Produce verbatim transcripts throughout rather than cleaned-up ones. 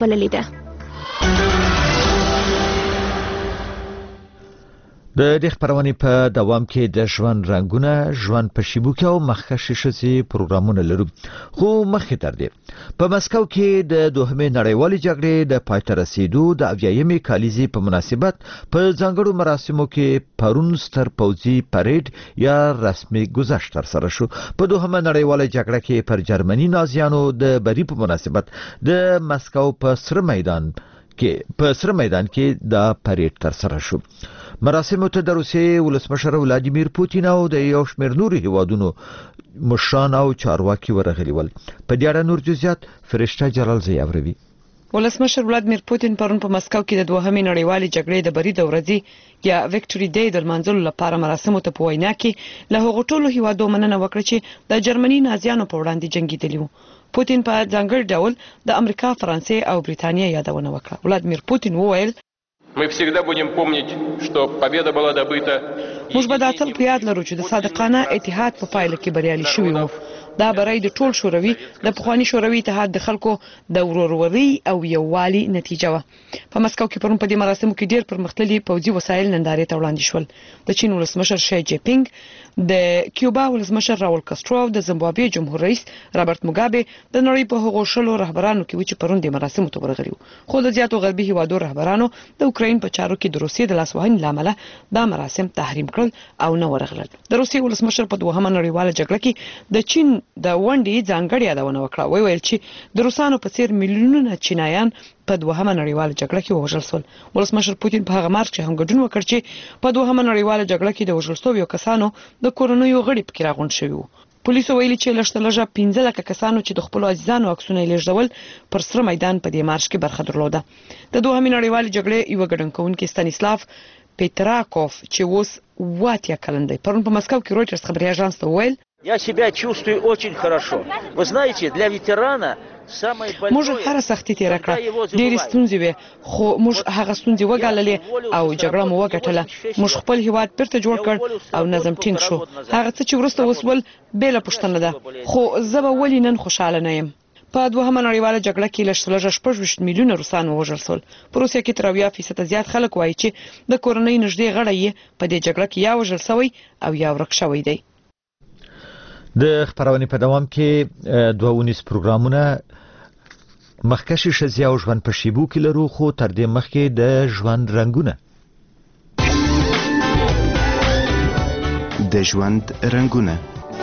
بللې ده. د دې خبرونې په دوام کې د ژوند رنگونه، ژوند په شیبو کې او مخکښې ښځې پروګرامونه لرو. خو مخکې تر دې په مسکو کې د دوهمې نړیوالې جګړې د پای ته رسیدو د اویایمې کالیزې په مناسبت په ځانګړو مراسمو کې پرون ستر پوځي پریډ یا رسمي گذشت ترسره شو. په دوهمه نړیواله جګړه کې پر جرمني نازیانو د بری په مناسبت د مسکو په سره میدان کې په سره میدان کې د پریډ ترسره شو. مراسم ته د روسیې ولسمشر ولادیمیر پوتین او د یو شمېر نورو هیوادونو مشران او چارواکي ورغلي ول. په دې اړه نور جزئیات فرشته جلال زیاوروي. ولسمشر ولادیمیر پوتین پرون په مسکو کې د دوهمې نړیوالې جګړې د بری د ورځې یا وکټوري ډے د لمانځلو لپاره مراسم ته په وینا کې له هغو ټولو هیوادو مننه وکړه چې د جرمني نازیانو په وړاندې جنگیدلي وو. پوتین په ځانګړي ډول د امریکا، فرانسې او بریتانیا یادونه وکړه. ولادیمیر پوتین وویل Мы всегда будем помнить, что победа была добыта. موږ به دا تل په یاد لرو چې د صادقانه اتحاد په پایله کې بریالي شوي وو. دا بری د ټول شوروي د پخوانی شوروي اتحاد د خلکو د ورورولۍ او یووالي نتیجه و. په مسکو کې پرون په دې مراسمو کې ډېر پرمختللي پوځي وسایل نندارې ته وړاندې شول. د چین ولسمشر شي جی پینګ، د کیوبا ولسمشر راول کاسترو او د زیمبابوې جمهور رئیس رابرټ موګابه د نړۍ په هغو شلو رهبرانو کې و چې پرون د مراسمو ته ورغلي وو. خو د زیاتو غربي هیوادو رهبرانو د اوکراین په چارو کې د روسیې د لاسوهنې لامل دا مراسم تحریم کړل او نه ورغلل. د روسیې ولسمشر په دوهمه نړیواله جګړه کې د چین د ونډې ځانګړې یادونه وکړه. وی ویل چې د روسانو په څیر میلیونونه چینایان په دوهمه نړیواله جګړه کې وژل شول. ولسمشر پوتین په هغه مارچ کې هم ګډون وکړ چې په دوهمه نړیواله جګړه کې د وژل شویو کسانو د کورنیو غړي پکې راغونډ شوي وو. پولیسو ویلي چې لږ تر لږه پنځه لکه کسانو چې د خپلو عزیزانو عکسونه یې لیږدول پر سره میدان په دې مارچ کې برخه درلوده. د دوهمې نړیوالې جګړې یو ګډونکونکي ستانیسلاف پیتراکوف چې اوس اوه اتیا کلن دی پرون په مسکو کې رویټرز خبري اژانس ته وویل Я себя чувствую очень хорошо. Вы знаете, для ветерана موږ هر سختي تیر کړه، ډېر ستونزې وې، خو موږ هغه ستونزې وګاللې او جګړه مو وګټله. موږ خپل هیواد بیرته جوړ کړ او نظم ټینګ شو. هغه څه چې وروسته وسول بېله پوښتنه ده، خو زه به ولې نن خوشاله نه یم. په دوهمه نړیواله جګړه کې لږ څه شپږ ویشت میلیونه روسان ووژل شول. په روسیه کې تر اویا فیصده زیات خلک وایي چې د کورنۍ نږدې غړی یې په دې جګړه کې یا وژل شوی او یا ورک شوی دی. د خبرونې په دوام کې دوه ونیس پروګرامونه مخکښې ښځې او ژوند په شیبو کې لرو، خو تر دې مخکې د ژوند رنګونه. د ژوند رنګونه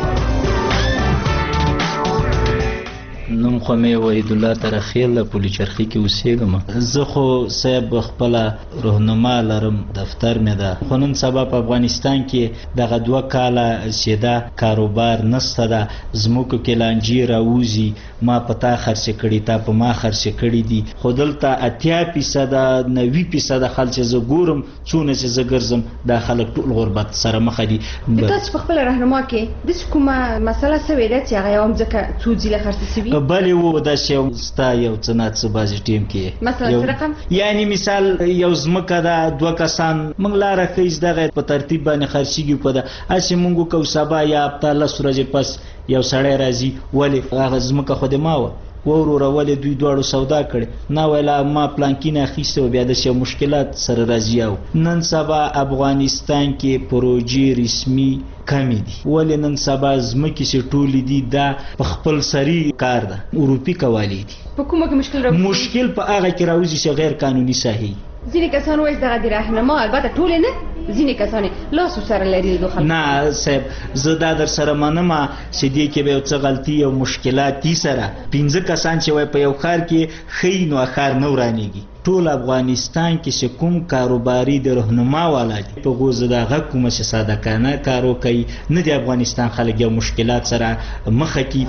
نوم خو مې وحید الله ترخیل پولی چرخی کې اوسېږم. زه خو صاحب خپل رهنما لرم، دفتر مې ده، خو نن سبا په افغانستان کې دغه دوه کاله سیده کاروبار نسته ده. زموږ کې لانجې راوځي، ما په تا خرڅې کړي، تا په ما خرڅې کړي دي، خو دلته اتیا فیصده نوي فیصده خلک چې زه ګورم څونه چې زه ګرځم دا خلک ټول غربت سره مخ دي. تاسو په خپل رهنما کې د کومه مسله سوي ده چې هغه هم ځکه څو ځله خرڅې سوي بلې وو دا چې ستا یو څه نه څه بازي ټیم کې مثلا رقم، یعنی مثال یو زمکه دا دوه کسان موږ لاره خیز دغه په ترتیب باندې خرڅیږي په دا اسی موږ کو سبا یا هفته لس ورځې پس یو سړی راځي ولې هغه زمکه خو دې ما و ورور ولې دوی دواړو سودا کړي نه ویلا ما پلانکینه اخیسته بیا د شي مشکلات سره راځي. او نن سبا افغانستان کې پروژې رسمي کمی دي، ولې نن سبا زمکه چې ټولې دي دا په خپل سری کار ده، اروپی کوالی دي. په کومه کې مشکل راوځي؟ مشکل په هغه کې راوځي چې غیر قانوني ساحي. ځینې کسان وایي دغه د راهنما، البته ټول نه، ځینې کسان لاسو سره لري د خلکو. نه صاحب زه دا در سره منم چې دې کې به څه غلطي او مشکلات دي سره. پنځه کسان چې وای په یو خار کې خې نو خار نه ورانیږي. ټول افغانستان کې چې کوم کاروباري د رهنما والا دي په غوزه دا غ کومه چې صادقانه کارو کوي نه د افغانستان خلک یو مشکلات سره مخ کې.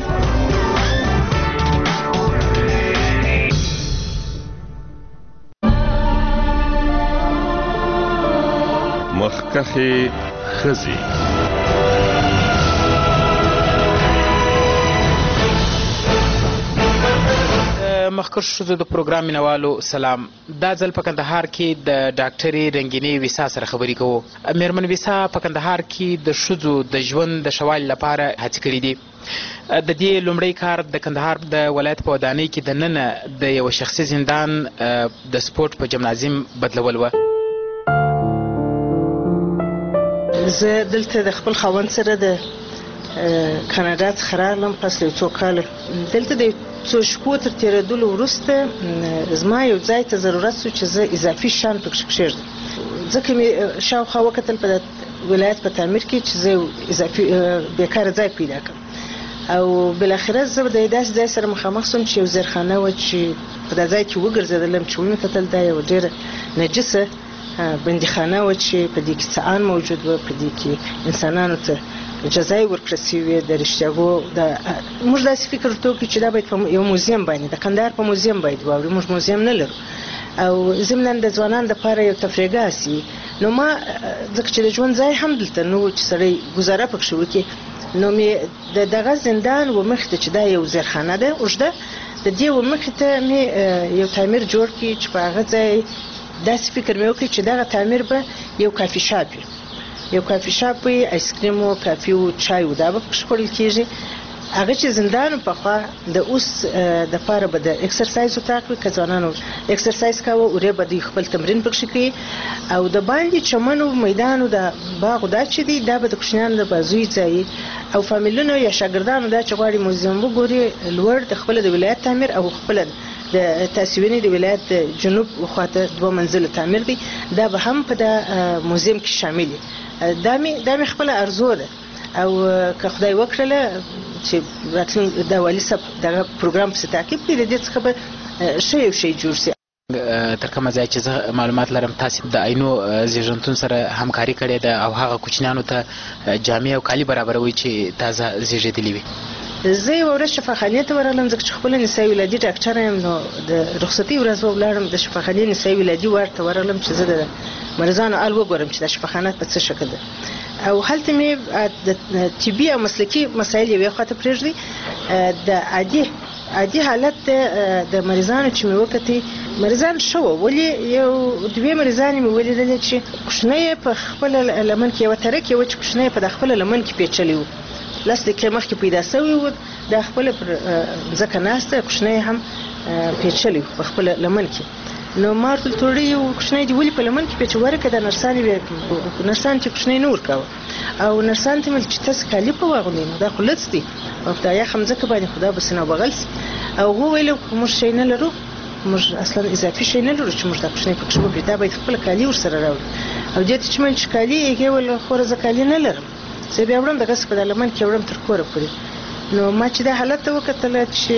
مخکښې ښځې. د مخکښو ښځو د پروګرام مینوالو سلام. دا ځل په کندهار کې د ډاکټرې رنګینې ویسا سره خبرې کوو. میرمن ویسا په کندهار کې د ښځو د ژوند د ښه والي لپاره هڅې کړي دي. د دې لومړی کار د کندهار د ولایت په ودانۍ کې د ننه د یو شخصي زندان د سپورټ په جمنازیم بدلول و. زه دلته د خپل خاوند سره د کاناډا څخه راغلم پس له څو کاله. دلته د څو شپو تر تېرېدلو وروسته زما یو ځای ته ضرورت شو چې زه اضافي شیان پکې کښېږدم. ځکه مې شاوخوا وکتل په ولایت په تعمیر کې چې زه اضافي بیکاره ځای پیدا کړم او بالاخره زه د داسې ځای سره مخامخ شوم چې یو زیرخانه وه چې په دا ځای کې وګرځېدلم چې ومې کتل دا یوه ډېره نجسه بندیخانه وه چې په دې کې څعان موجود وه، په دې کې انسانانو ته جزای ورکړل شوې د رښتیاګو. موږ داسې فکر ورته وکړو چې دا باید په یو موزیم باندې د کندهار په موزیم باید واوړي. موږ موزیم نه لرو او ضمنا د ځوانانو دپاره یو تفریحګاه سي. نو ما ځکه چې د ژوند ځای هم دلته نه و چې سړی ګزاره پکښې وکړي، نو مې د دغه زندان و مخې ته چې دا یو زیرخانه ده اوږده، د دې و مخې ته مې یو تعمیر جوړ کړي چې په هغه ځای داسې فکر مې وکړي چې دغه تعمیر به یو کافي شاپ وي. یو کافي شاپ وي، آیسکریم و کافي و چای و دا به پکښې خوړل کېږي. هغه چې زندان پخوا د اوس دپاره به د اکسرسایز اتاق وي، که ځوانانو اکسرسایز کاوه وری به دوی خپل تمرین پکښې کوي او د باندې چمن و میدان و د باغ دا چې دی دا به د کوچنیانو د بازوی ځای او فامیلونو یا شاګردانو دا چې غواړي موزیم وګوري لوړ د خپله د ولایت تعمیر او خپله د تاسیوینې د ولایت د جنوب خواته دوه منزله تعمیر دی، دا به هم په د موزیم کې شامل وي. دا مې دا مې خپله ارزو ده او که خدای وکړله چې راتلونکي د والي صاحب دغه پروګرام پسې تعقیب کړي د دې څخه به ښه یو شی جوړ سي. تر کومه ځای چې زه معلومات لرم تاسې د عینو زیږنتون سره همکاري کړې ده او هغه کوچنیانو ته جامې او کالي برابروي چې تازه زیږېدلي وي. زه یوه ورځ شفاخانې ته ورغلم ځکه چې خپله نسایي ولادي ډاکټره یم، نو د رخصتي ورځ به ولاړم د شفاخانې نسایي ولادي وارډ ته ورغلم چې زه د مریضانو حال وګورم چې دا شفاخانه په څه شکل ده. او هلته مې د طبي او مسلکي مسایل یوې خواته پرېږدي. د عادي عادي حالت د مریضانو چې مې وکتې مریضان ښه وه، ولې یو دوې مریضانې مې ولیدلې چې کوچنی په خپله لمن کې یوه ترک یې وه چې کوچنی په د خپله لمن کې پیچلی و، لس دقیقې مخکې پیدا سوی و، دا خپله پر ځمکه ناسته کوچنی هم پیچلی و په خپله لمن کې. نو ما ورته وتوړی یو کوچنی دې ولې په لمن کې پیچ ورکه د نرسانې نرسانو چې کوچنی نه ورکاوه او نرسانو ته مې ویل چې تاسې کالي په واغوندئ، نو دا خو لڅ دي او په یخ مځکه باندې خو دا به سینه بغل سي. او هغه ویل موږ شی نه لرو، موږ اصلا اضافي شی نه لرو چې موږ دا کوچنی پکښې وکړي، دا باید خپله کالي ورسره راوړي. او دې ته چې مې چې کالي هغې ویل خوره زه کالي نه لرم، زه بیا وړم دغسې په دا لمن کې وړم تر کوره پورې. نو ما چې دا حالت ته وکتله چې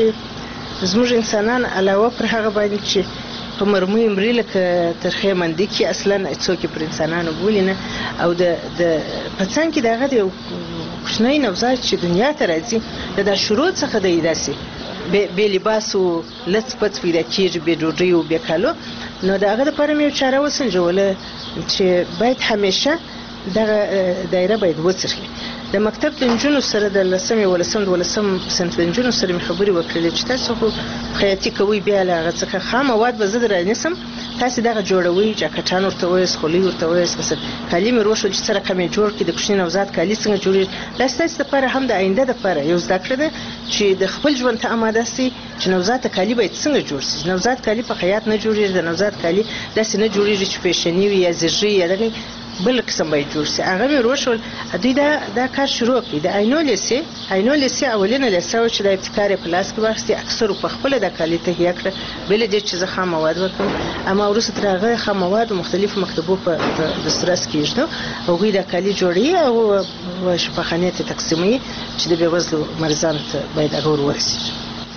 زموږ انسانان علاوه پر هغه باندې چې په مرمۍ مري لکه ترخې مندي کې اصلا څوک پر انسانانو بولي نه، او د د په څنګ کې د هغه د یو کوچنی نوزاد چې دنیا ته راځي د دا شروع څخه دی داسې بې لباس و لڅ پڅ پیدا کېږي، بې ډوډۍ و بې کالو. نو د هغه دپاره مې یو چاره وسنجوله چې باید همیشه دغه دایره باید وڅرخي. د مکتب د نجونو سره د لسم یولسم دولسم صنف د نجونو سره مې خبرې وکړلې چې تاسو خو خیاطي کوئ، بیا له هغه څخه خام مواد به زه در رانیسم، تاسې دغه جوړوئ، جاکټان ورته وایاست، خولۍ ورته وایاست، مثلا کالي مې وښول چې څه رقم یې جوړ کړي، د کوچني نوزاد کالي څنګه جوړېږي. دا ستاسې دپاره هم د آینده دپاره یو زده کړه ده چې د خپل ژوند ته اماده سي چې نوزاد ته کالي باید څنګه جوړ سي. نوزاد کالي په خیاط نه جوړېږي، د نوزاد کالي داسې نه جوړېږي چې فیشني وي یا زیږي یا دغه بل قسم باید جوړ سي. هغه مې وروښول، دوی دا دا کار شروع کړي. د عینو لیسې عینو لیسې اولینه لیسه وه چې د ابتکار یې په لاس کې واخیستې، اکثرو په خپله دا کالي تهیه کړه، بله دې چې زه خام مواد ورکړم. اما وروسته تر هغه خام مواد مختلفو مکتبو په دسترس کې ایږدو، هغوی دا کالي جوړوي او شفاخانې ته تقسیموي چې د بېوزلو مریضانو ته باید هغه ور ورسېږي.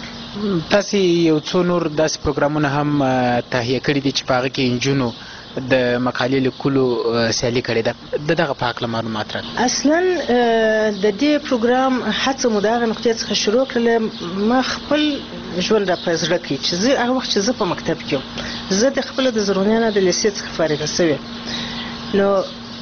تاسې یو څو نور داسې پروګرامونه هم تهیه کړي دي چې په هغه کې نجونو د مقالې لیکلو سیالي کړې ده، د دغه په هکله معلومات راکړه. اصلا د دې پروګرام هڅه مو د هغه نقطې څخه شروع کړله. ما خپل ژوند را په زړه کې چې زه هغه وخت چې زه په مکتب کې وم، زه د خپله د زرغونیانو د لیسې څخه فارغه شوې، نو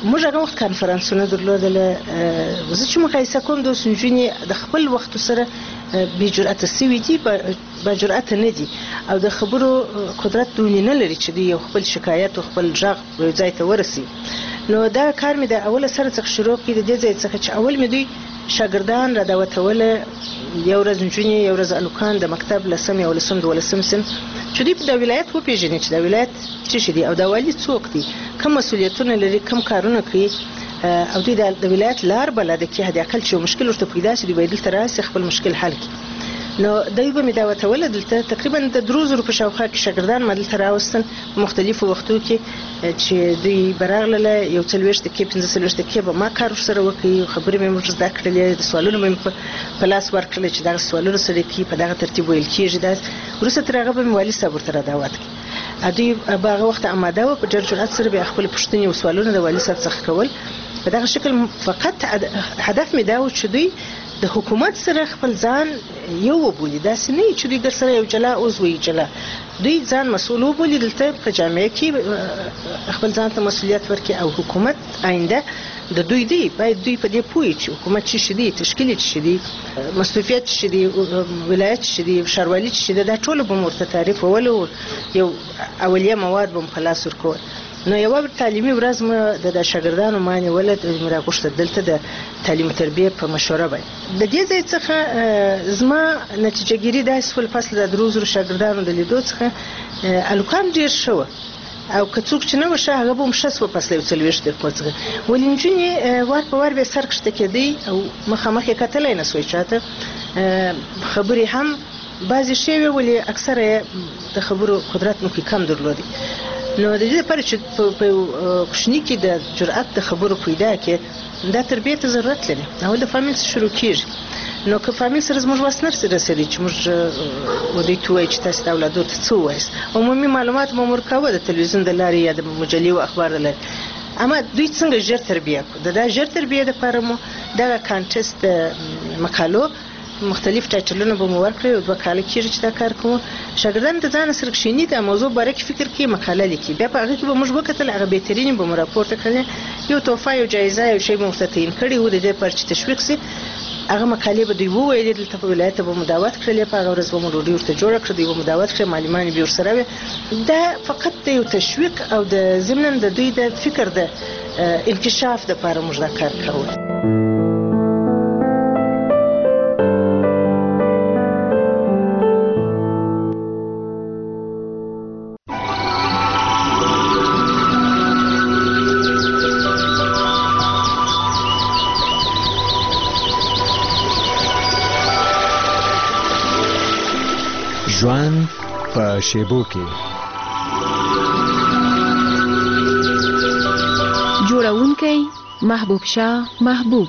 موږ هغه وخت کانفرنسونه درلودل. زه چې مقایسه کوم د اوس نجونې د خپل وخت سره بې جرأته سوي دي، با جرأته نه دي او د خبرو قدرت دونې نه لري چې دوی یو خپل شکایت او خپل غږ یو ځای ته ورسي. نو دا کار مې د اوله سره څخه شروع کړي، د دې ځای څخه چې اول مې دوی شاګردان را دعوتوله، یو ورځ نجونې یو ورځ الوکان د مکتب لسم یولسم دولسم صنف، چې دوی په دا ولایت وپېژني چې دا ولایت څه شي دي او دا والي څوک دي، کوم مسؤلیتونه لري، کوم کارونه کوي او دوی د ولایت لار بلده کې حد اقل چې مشکل ورته پیدا شي دوی باید دلته راسي خپل مشکل حل کړي. نو دوی به مې دعوتوله دلته تقریبا د درو زرو په شاوخوا کې شاګردان ما دلته راوستل په مختلفو وختو کې چې دوی به راغلله، یو څلوېښت دقیقې پنځه څلوېښت دقیقې به ما کار ورسره وکړي، خبرې مې موږ زده کړلې، د سوالونو مې په لاس ورکړل چې دغه سوالونه سره کوي په دغه ترتیب ویل کېږي. دا وروسته تر هغه به مې والي صاحب ورته را دعوت کړي. دوی به هغه وخت اماده وه، په ډېر جرأت سره به خپلې پوښتنې او سوالونه د والي صاحب څخه کول. په دغه شکل فقط هدف مې دا و چې دوی د حکومت سره خپل ځان یو وبولي، داسې نه چې دوی در سره یو جلا عضو وي جلا، دوی ځان مسؤل وبولي دلته په جامعه کې خپل ځان ته مسؤلیت ورکړي او حکومت آینده د دوی دی، باید دوی په دې پوهي چې حکومت څه شي دی، تشکیل څه شي دی، مصرفیت څه شي دی، ولایت څه دی، ښاروالي څه شي دی، دا ټول به ورته تعریفول او یو اولیه مواد به په لاس ورکول. نو یوه تعلیمي ورځ مې د شاګردانو ما نیوله، مې راغوښته دلته د تعلیم او تربیې په مشوره باندې. د دې ځای څخه زما نتیجه ګیري داسې شول، فصل د درو زرو شاګردانو د لیدو څخه الوکان ډېر ښه وه او که څوک چې نه وه ښه هغه به هم ښه شوه فصل یو څلوېښت دقیقو څخه، ولې نجونې وار په وار به یې سر کښته کېدی او مخامخ یې کتلی نه سوی چاته، خبرې هم بعضې ښې وې ولې اکثره یې د خبرو قدرت مو کې کم درلودی. نو د دې لپاره چې په کوچني کې د جرأت د خبرو پیدا کړي دا تربیې ته ضرورت لري. اول د فامیل څخه شروع کېږي. نو که فامیل سره زموږ وس نه رسېدی چې موږ دوی ته ووایو چې تاسو د اولادو ته څه ووایاست، عمومي معلومات مو ورکوه د تلویزیون د لارې یا د مجلې او اخبار د لارې، اما دوی څنګه ژر تربیه کړو. د دا ژر تربیې دپاره مو دغه کانټسټ د مقالو مختلف ټایټلونه به مو ورکړي او دوه کاله کېږي چې دا کار کوو. شاګردان د ځان سره کښېني د موضوع باره کې فکر کوي، مقاله لیکي، بیا په هغه کې به موږ وکتل هغه بهترینې به مو راپورته کړلې، یو تحفه یو جایزه یو شی به ورته تعین کړي و د دې لپاره چې تشویق سي. هغه مقالې به دوی وویلې دلته په ولایت به مو دعوت کړلې، په هغه ورځ به مو ډوډۍ ورته جوړه کړه، دوی به مو دعوت کړې، معلمان به ورسره وي. دا فقط د یو تشویق او د ضمناً د دوی د فکر د انکشاف دپاره موږ دا کار کوو. ژوند په شیبو کې جوړونکی محبوب شاه محبوب